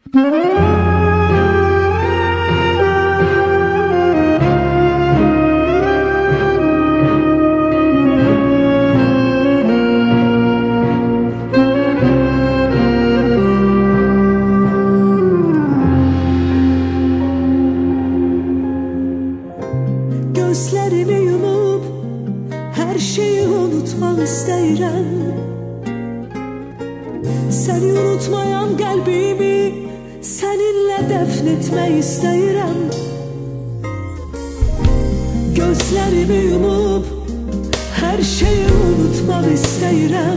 Gözlerimi yumup her şeyi unutmak istəyirəm. Səni unutmayan qəlbimi səninlə dəfn etmək istəyirəm. Gözlərimi yumup her şeyi unutmak istəyirəm.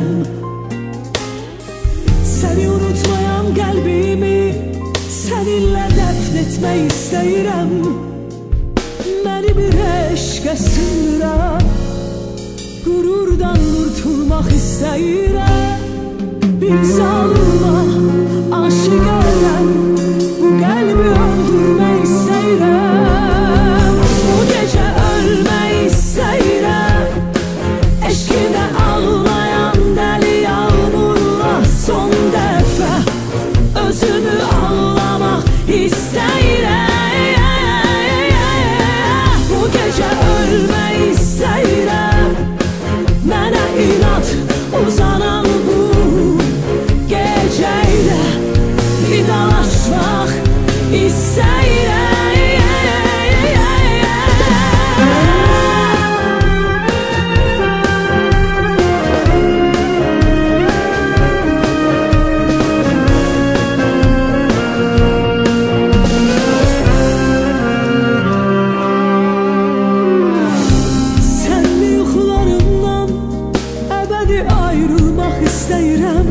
Səni unutmayan qəlbimi səninlə dəfn etmək istəyirəm. Məni bir eşqə sındıraq, qürurdan qurtulmaq istəyirəm. Bir zalıma aşık ələm, bu qəlbi öldürmək istəyirəm. Bu gecə ölmək istəyirəm. Eşqimə ağlayan dəli yağmurla son dəfə özümü ağlamaq istəyirəm. Ölmək istəyirəm. Mənə inat uzanan bu gecə ilə vidalaşmaq istəyirəm. Ayrılmaq istəyirəm.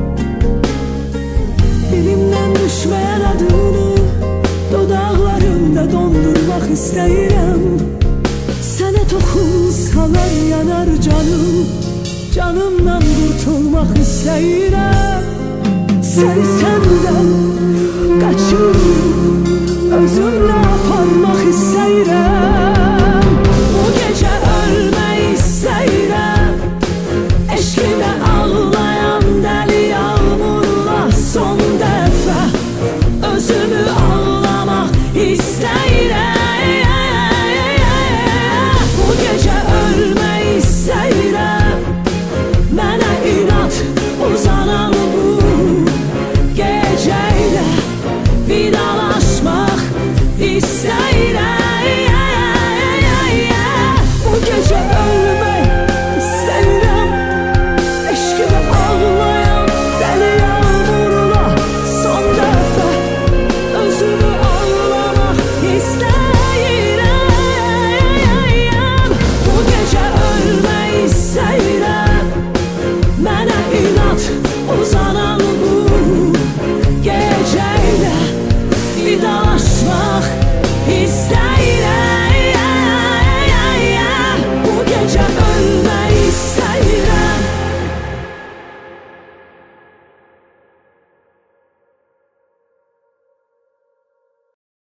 Dilimdən düşməyən adını dodaqlarımda dondurmaq istəyirəm. Sənə toxunsalar yanar canım, canımdan qurtulmaq istəyirəm. Səni səndən qaçıb özümlə aparmaq istəyirəm. Bu gecə ölmək istəyirəm. Eşqimə ağlayan dəli yağmurla son dəfə özümü ağlamaq istəyirəm. Bu gecə ölmək istəyirəm. Mənə inat uzanan bu gecə ilə vidalaşmaq istəyirəm. Bu gecə ölmək istəyirəm. Eşqimə ağlayan dəli yağmurla son dəfə özümü ağlamaq istəyirəm. Bu gecə ölmək istəyirəm. Mənə inat uzanan bu gecə ilə vidalaşmaq istəyirəm.